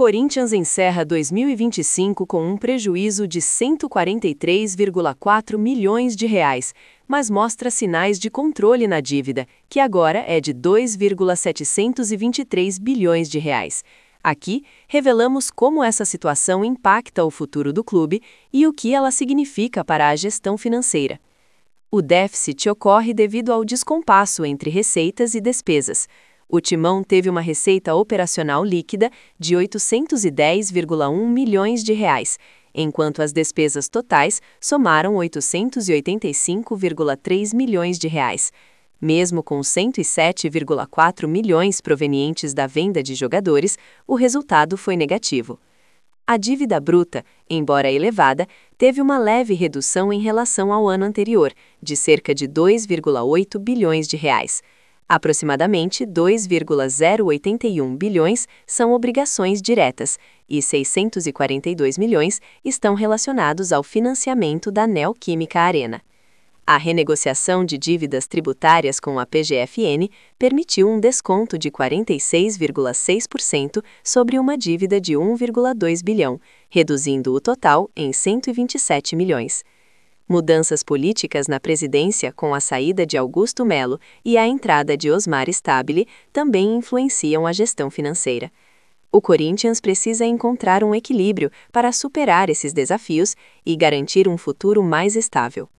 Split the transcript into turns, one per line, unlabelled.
Corinthians encerra 2025 com um prejuízo de 143,4 milhões de reais, mas mostra sinais de controle na dívida, que agora é de 2,723 bilhões de reais. Aqui, revelamos como essa situação impacta o futuro do clube e o que ela significa para a gestão financeira. O déficit ocorre devido ao descompasso entre receitas e despesas. O Timão teve uma receita operacional líquida de 810,1 milhões de reais, enquanto as despesas totais somaram 885,3 milhões de reais. Mesmo com 107,4 milhões provenientes da venda de jogadores, o resultado foi negativo. A dívida bruta, embora elevada, teve uma leve redução em relação ao ano anterior, de cerca de 2,8 bilhões de reais. Aproximadamente 2,081 bilhões são obrigações diretas e 642 milhões estão relacionados ao financiamento da Neoquímica Arena. A renegociação de dívidas tributárias com a PGFN permitiu um desconto de 46,6% sobre uma dívida de 1,2 bilhão, reduzindo o total em 127 milhões. Mudanças políticas na presidência com a saída de Augusto Melo e a entrada de Osmar Stabile também influenciam a gestão financeira. O Corinthians precisa encontrar um equilíbrio para superar esses desafios e garantir um futuro mais estável.